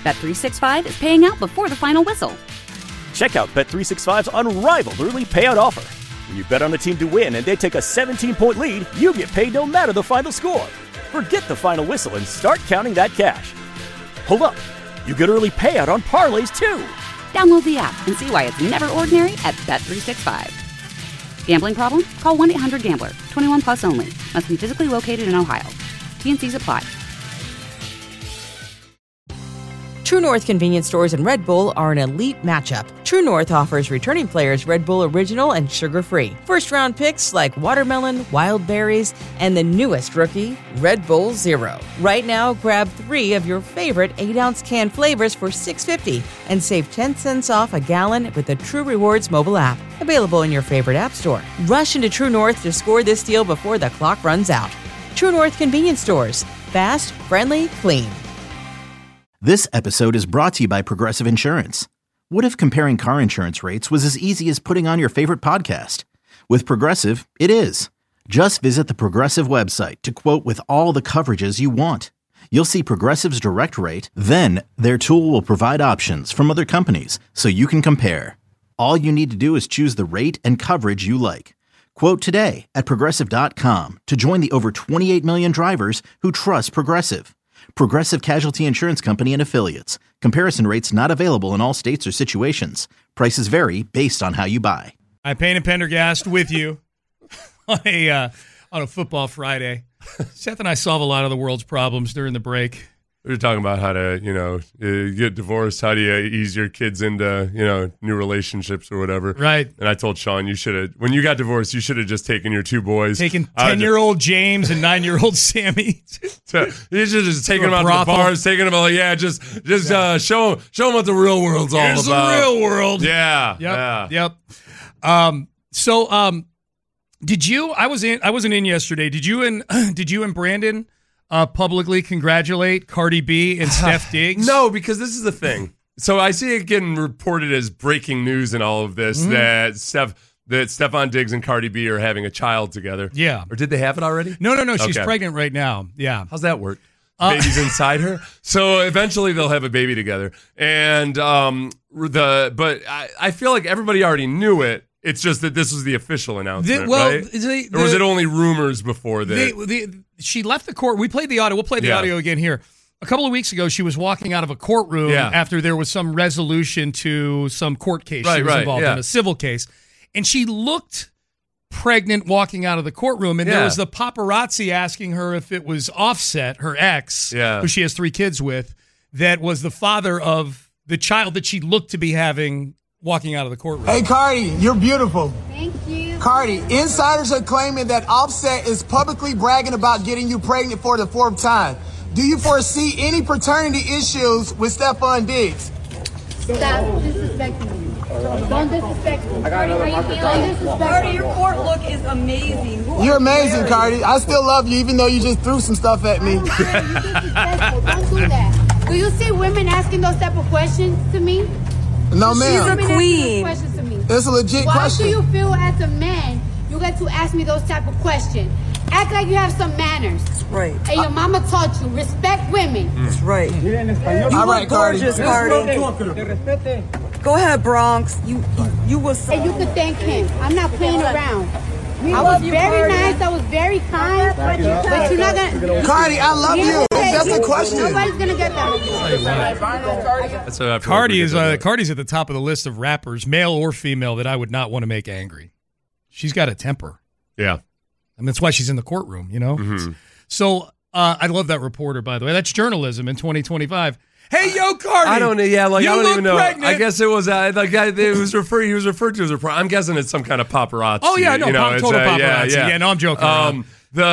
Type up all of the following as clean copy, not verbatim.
Bet365 is paying out before the final whistle. Check out Bet365's unrivaled early payout offer. When you bet on a team to win and they take a 17-point lead, you get paid no matter the final score. Forget the final whistle and start counting that cash. Hold up. You get early payout on parlays, too. Download the app and see why it's never ordinary at Bet365. Gambling problem? Call 1-800-GAMBLER. 21 plus only. Must be physically located in Ohio. T&Cs apply. True North convenience stores and Red Bull are an elite matchup. True North offers returning players Red Bull Original and sugar-free. First-round picks like watermelon, wild berries, and the newest rookie, Red Bull Zero. Right now, grab 3 of your favorite 8-ounce can flavors for $6.50 and save 10 cents off a gallon with the True Rewards mobile app. Available in your favorite app store. Rush into True North to score this deal before the clock runs out. True North convenience stores. Fast, friendly, clean. This episode is brought to you by Progressive Insurance. What if comparing car insurance rates was as easy as putting on your favorite podcast? With Progressive, it is. Just visit the Progressive website to quote with all the coverages you want. You'll see Progressive's direct rate, then their tool will provide options from other companies so you can compare. All you need to do is choose the rate and coverage you like. Quote today at Progressive.com to join the over 28 million drivers who trust Progressive. Progressive Casualty Insurance Company and Affiliates. Comparison rates not available in all states or situations. Prices vary based on how you buy. I'm Payne and Pendergast with you on a football Friday. Seth and I solve a lot of the world's problems during the break. We were talking about how to, get divorced. How do you ease your kids into, new relationships or whatever? Right. And I told Sean, when you got divorced, you should have just taken your 2 boys. Taken 10-year-old James and 9-year-old Sammy. You should have just taken them out to the bars, taken them out, just show them what the real world's all about. Here's the real world. Yeah. Yep. Did you? I wasn't in yesterday. Did you and Brandon publicly congratulate Cardi B and Steph Diggs? No, because this is the thing. So I see it getting reported as breaking news in all of this that Stephon Diggs and Cardi B are having a child together. Yeah. Or did they have it already? No. She's pregnant right now. Yeah. How's that work? Baby's inside her. So eventually they'll have a baby together. And but I feel like everybody already knew it. It's just that this was the official announcement, right? Or was it only rumors before that? She left the court. We played the audio. We'll play the audio again here. A couple of weeks ago, she was walking out of a courtroom after there was some resolution to some court case she was involved in, a civil case. And she looked pregnant walking out of the courtroom, and there was the paparazzi asking her if it was Offset, her ex, who she has 3 kids with, that was the father of the child that she looked to be having walking out of the courtroom. Hey, Cardi, you're beautiful. Thank you. Cardi, insiders are claiming that Offset is publicly bragging about getting you pregnant for the 4th time. Do you foresee any paternity issues with Stephon Diggs? Stop disrespecting me. Don't disrespect me. Cardi, your court look is amazing. You're amazing, Cardi. I still love you, even though you just threw some stuff at me. You're disrespectful. Don't do that. Do you see women asking those type of questions to me? No, ma'am. She's a queen. Questions to me. It's a legit question. Why do you feel as a man you get to ask me those type of questions? Act like you have some manners. That's right. And your mama taught you respect women. That's right. All right, Cardi. Gorgeous, Cardi. Go ahead, Bronx. You was. And you could thank him. I'm not playing around. I was very nice. I was very kind. But you're not gonna. Cardi, I love you. It's just a question. Nobody's gonna get that. Cardi's at the top of the list of rappers, male or female, that I would not want to make angry. She's got a temper. Yeah. And that's why she's in the courtroom, Mm-hmm. So I love that reporter, by the way. That's journalism in 2025. Hey, yo, Cardi. I don't know. Yeah, like you I don't look even know. Pregnant. I guess it was the guy. He was referred to as a. I'm guessing it's some kind of paparazzi. Oh yeah, no, total paparazzi. Yeah. No, I'm joking.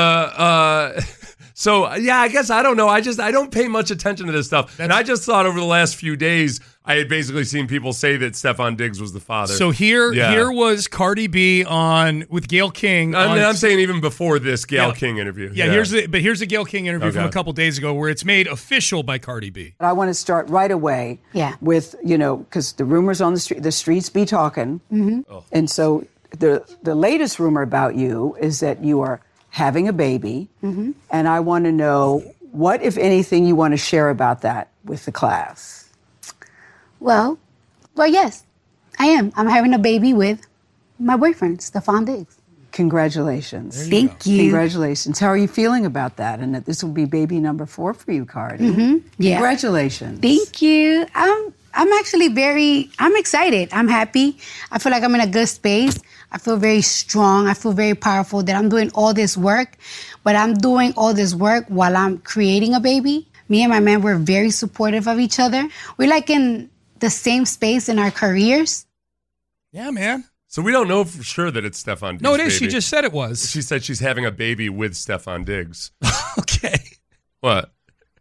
So yeah, I guess I don't know. I don't pay much attention to this stuff, and I just thought over the last few days I had basically seen people say that Stephon Diggs was the father. So here was Cardi B with Gayle King. I'm saying even before this Gayle King interview. Yeah, here's the Gayle King interview from a couple days ago where it's made official by Cardi B. I want to start right away with, because the rumors on the streets be talking. Mm-hmm. Oh. And so the latest rumor about you is that you are having a baby, and I want to know what, if anything, you want to share about that with the class? Well, yes, I am. I'm having a baby with my boyfriend, Stefan Diggs. Congratulations. Thank you. Congratulations. How are you feeling about that? And that this will be baby number 4 for you, Cardi. Mm-hmm. Yeah. Congratulations. Thank you. I'm actually I'm excited. I'm happy. I feel like I'm in a good space. I feel very strong. I feel very powerful that I'm doing all this work, but I'm doing all this work while I'm creating a baby. Me and my man, we're very supportive of each other. We're like in the same space in our careers. Yeah, man. So we don't know for sure that it's Stefan Diggs' No, it is. baby. She just said it was. She said she's having a baby with Stefan Diggs. Okay. What?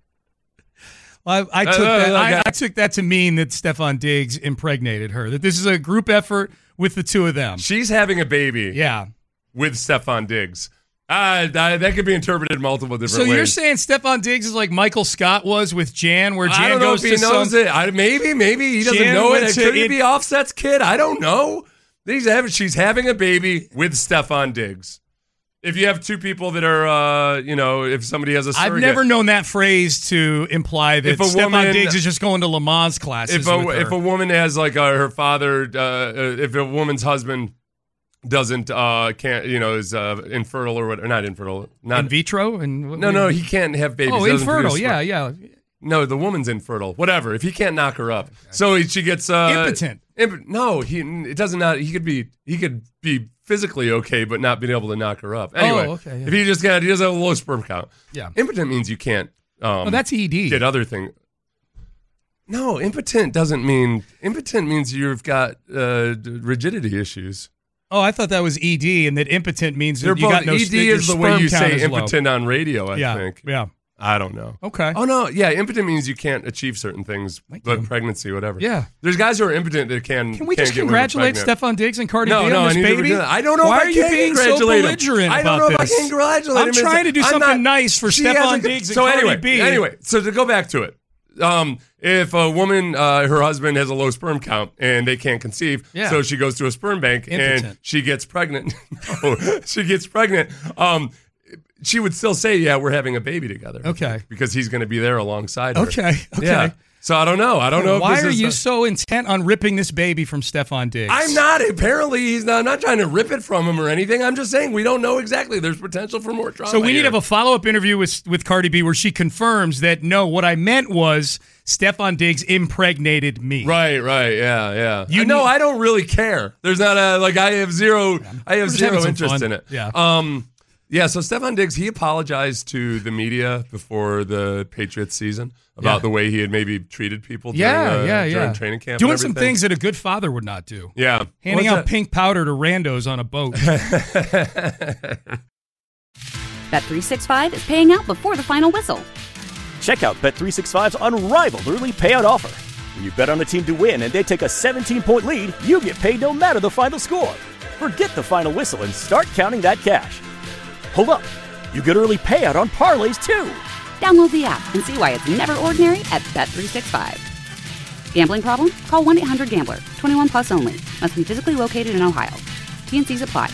Well, I took that to mean that Stefan Diggs impregnated her, that this is a group effort with the two of them. She's having a baby with Stefan Diggs. That could be interpreted multiple different ways. So you're saying Stefan Diggs is like Michael Scott was with Jan, where Jan I don't know goes if he to knows it. Maybe he doesn't know it. Could he be Offset's kid? I don't know. She's having a baby with Stefan Diggs. If you have two people that are, if somebody has a surrogate. I've never known that phrase to imply that Stefan Diggs is just going to Le Mans classes If a woman has like her father, if a woman's husband doesn't, is infertile or whatever, not infertile. Not in vitro? No, he can't have babies. Oh, infertile, yeah. No, the woman's infertile. Whatever. If he can't knock her up, so she gets impotent. No, it doesn't. Not he could be physically okay, but not being able to knock her up. Anyway, okay, yeah. If he doesn't have a low sperm count. Yeah, impotent means you can't. That's ED. Get other thing. No, impotent means you've got rigidity issues. Oh, I thought that was ED, and that impotent means that you got no. ED is the way you say impotent on radio. I think. Yeah. I don't know. Okay. Oh, no. Yeah, impotent means you can't achieve certain things, but pregnancy, whatever. Yeah. There's guys who are impotent that can. Can we just congratulate Stefan Diggs and Cardi B on this baby? I don't know Why if are I you can being so congratulate belligerent him. about I don't know this? if I can congratulate him. I'm trying to do something nice for Stefan Diggs and Cardi B. Anyway, so to go back to it. If a woman, her husband has a low sperm count and they can't conceive, so she goes to a sperm bank and she gets pregnant. She would still say, yeah, we're having a baby together. Okay. Because he's going to be there alongside her. Okay. Yeah. So I don't know. Why are you so intent on ripping this baby from Stefan Diggs? I'm not. Apparently, he's not. I'm not trying to rip it from him or anything. I'm just saying we don't know exactly. There's potential for more drama. So we need to have a follow-up interview with Cardi B where she confirms that, no, what I meant was Stefan Diggs impregnated me. Right, yeah. I don't really care. There's not I have zero interest in it. Yeah. Yeah, so Stefan Diggs, he apologized to the media before the Patriots season about the way he had maybe treated people during training camp. Doing some things that a good father would not do. Yeah. Handing out pink powder to randos on a boat. Bet365 is paying out before the final whistle. Check out Bet365's unrivaled early payout offer. When you bet on a team to win and they take a 17-point lead, you get paid no matter the final score. Forget the final whistle and start counting that cash. Hold up. You get early payout on parlays, too. Download the app and see why it's never ordinary at Bet365. Gambling problem? Call 1-800-GAMBLER. 21 plus only. Must be physically located in Ohio. T&Cs apply.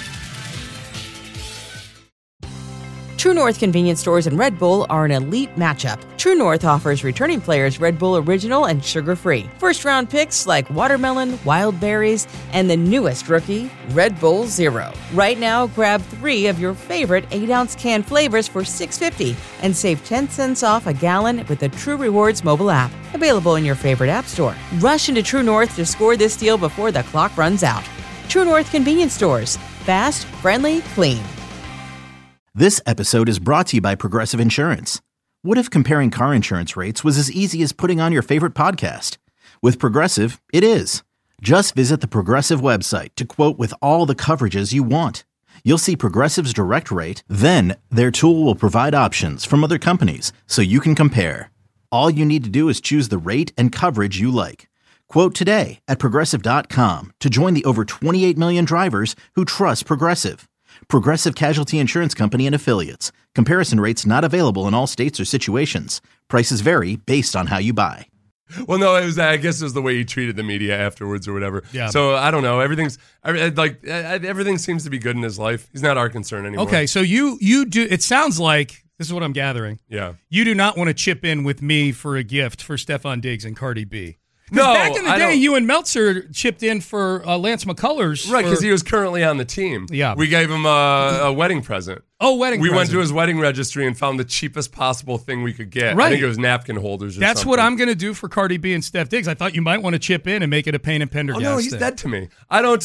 True North convenience stores and Red Bull are an elite matchup. True North offers returning players Red Bull Original and sugar-free. First-round picks like watermelon, wild berries, and the newest rookie, Red Bull Zero. Right now, grab 3 of your favorite 8-ounce can flavors for $6.50 and save 10 cents off a gallon with the True Rewards mobile app. Available in your favorite app store. Rush into True North to score this deal before the clock runs out. True North convenience stores. Fast, friendly, clean. This episode is brought to you by Progressive Insurance. What if comparing car insurance rates was as easy as putting on your favorite podcast? With Progressive, it is. Just visit the Progressive website to quote with all the coverages you want. You'll see Progressive's direct rate, then their tool will provide options from other companies so you can compare. All you need to do is choose the rate and coverage you like. Quote today at Progressive.com to join the over 28 million drivers who trust Progressive. Progressive Casualty Insurance Company and Affiliates. Comparison rates not available in all states or situations. Prices vary based on how you buy. Well, no, I guess it was the way he treated the media afterwards or whatever. Yeah. So I don't know. Everything seems to be good in his life. He's not our concern anymore. Okay, so you do. It sounds like This is what I'm gathering. Yeah. You do not want to chip in with me for a gift for Stefon Diggs and Cardi B. No, back in the day, you and Meltzer chipped in for Lance McCullers. Right, because he was currently on the team. Yeah. We gave him a wedding present. Oh, wedding present. We went present. to his wedding registry and found the cheapest possible thing we could get. Right. I think it was napkin holders or That's something. what I'm going to do for Cardi B and Steph Diggs. I thought you might want to chip in and make it a Payne and Pendergast. Oh, no, he's thing. dead to me. I don't,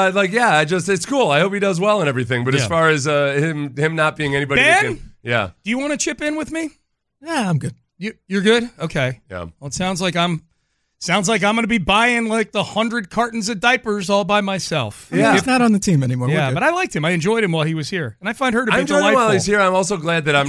it's cool. I hope he does well and everything. But as far as him not being anybody that Ben? can... Yeah. Do you want to chip in with me? Yeah, I'm good. You're good? Okay. Yeah. Well, it sounds like I'm going to be buying like the 100 cartons of diapers all by myself. Yeah. He's not on the team anymore. Yeah, but I liked him. I enjoyed him while he was here. And I find her to be delightful. Him while he's here. I'm also glad that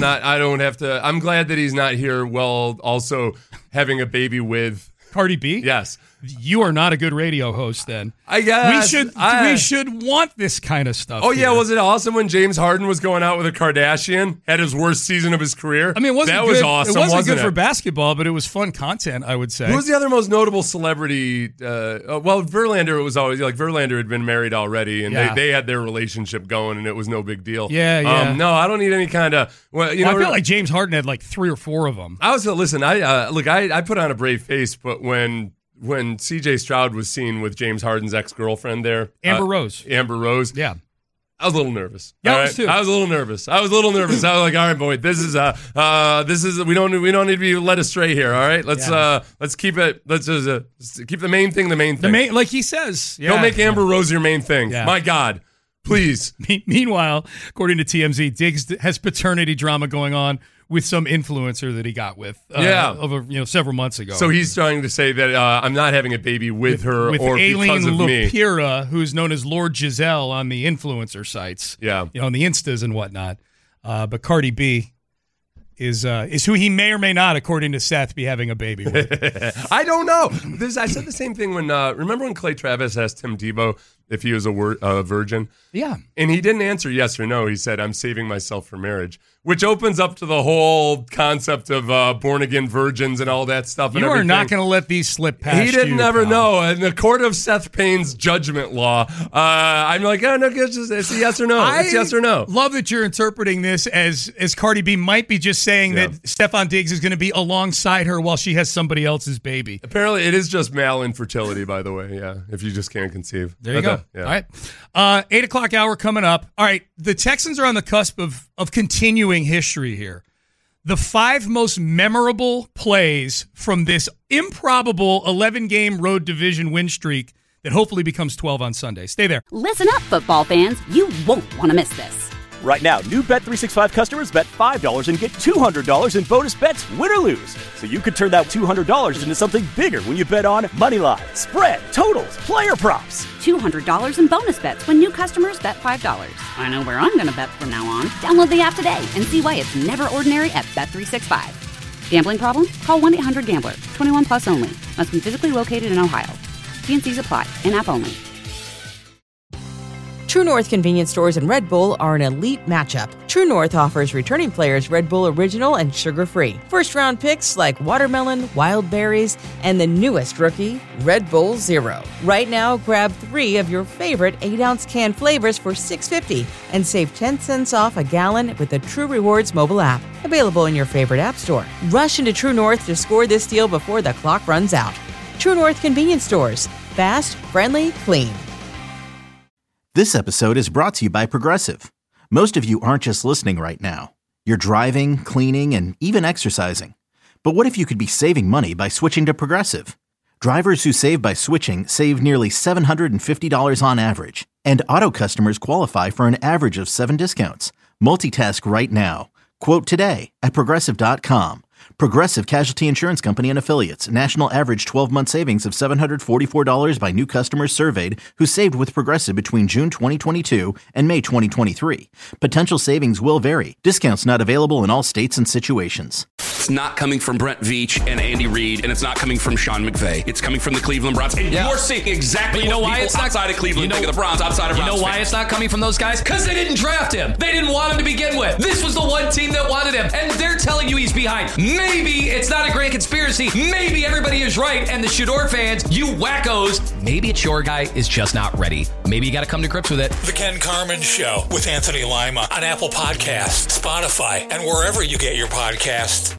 I'm glad that he's not here while also having a baby with Cardi B? Yes. You are not a good radio host then. I guess. We should want this kind of stuff. Oh, yeah. here. Was it awesome when James Harden was going out with a Kardashian? Had his worst season of his career? I mean, was awesome, it wasn't good it? for basketball, but it was fun content, I would say. Who was the other most notable celebrity? Verlander was always, Verlander had been married already, and they had their relationship going, and it was no big deal. Yeah. No, I don't need any kind of... I feel like James Harden had like 3 or 4 of them. I put on a brave face, but when C.J. Stroud was seen with James Harden's ex-girlfriend there. Amber Rose. Yeah. I was a little nervous. Yeah, I was too. I was a little nervous. I was like, all right, boy, this is we don't need to be led astray here. All right, let's keep it. Let's just keep the main thing. Like he says. Yeah. Don't make Amber Rose your main thing. Yeah. My God, please. Meanwhile, according to TMZ, Diggs has paternity drama going on with some influencer that he got with over several months ago. So he's trying to say that I'm not having a baby with her with or because of me. Lupira, who's known as Lord Giselle on the influencer sites. Yeah. On the Instas and whatnot. But Cardi B is who he may or may not, according to Seth, be having a baby with. I don't know. I said the same thing when remember when Clay Travis asked Tim Tebow if he was a virgin? Yeah. And he didn't answer yes or no. He said, I'm saving myself for marriage, which opens up to the whole concept of born-again virgins and all that stuff. You are not going to let these slip past you. He didn't ever know. In the court of Seth Payne's judgment law, I'm like, oh, no, it's a yes or no. It's yes or no. Love that you're interpreting this as Cardi B might be just saying that Stefon Diggs is going to be alongside her while she has somebody else's baby. Apparently, it is just male infertility, by the way, if you just can't conceive. There you go. Yeah. All right. 8 o'clock hour coming up. All right. The Texans are on the cusp of continuing history here. The 5 most memorable plays from this improbable 11-game road division win streak that hopefully becomes 12 on Sunday. Stay there. Listen up, football fans. You won't want to miss this. Right now, new Bet365 customers bet $5 and get $200 in bonus bets, win or lose. So you could turn that $200 into something bigger when you bet on moneyline, spread, totals, player props. $200 in bonus bets when new customers bet $5. I know where I'm going to bet from now on. Download the app today and see why it's never ordinary at Bet365. Gambling problem? Call 1-800-GAMBLER. 21 plus only. Must be physically located in Ohio. T&Cs apply. In-app only. True North convenience stores and Red Bull are an elite matchup. True North offers returning players Red Bull Original and sugar-free. First-round picks like watermelon, wild berries, and the newest rookie, Red Bull Zero. Right now, grab 3 of your favorite 8-ounce can flavors for $6.50 and save 10 cents off a gallon with the True Rewards mobile app. Available in your favorite app store. Rush into True North to score this deal before the clock runs out. True North convenience stores. Fast, friendly, clean. This episode is brought to you by Progressive. Most of you aren't just listening right now. You're driving, cleaning, and even exercising. But what if you could be saving money by switching to Progressive? Drivers who save by switching save nearly $750 on average. And auto customers qualify for an average of 7 discounts. Multitask right now. Quote today at Progressive.com. Progressive Casualty Insurance Company and Affiliates. National average 12-month savings of $744 by new customers surveyed who saved with Progressive between June 2022 and May 2023. Potential savings will vary. Discounts not available in all states and situations. It's not coming from Brent Veach and Andy Reid, and it's not coming from Sean McVay. It's coming from the Cleveland Browns. And you're seeing exactly what people outside of Cleveland think of the Browns, outside of Browns. You know why it's not coming from those guys? Because they didn't draft him. They didn't want him to begin with. This was the one team that wanted him, and they're telling you he's behind. Maybe it's not a grand conspiracy. Maybe everybody is right, and the Shador fans, you wackos, maybe it's your guy is just not ready. Maybe you got to come to grips with it. The Ken Carman Show with Anthony Lima on Apple Podcasts, Spotify, and wherever you get your podcasts.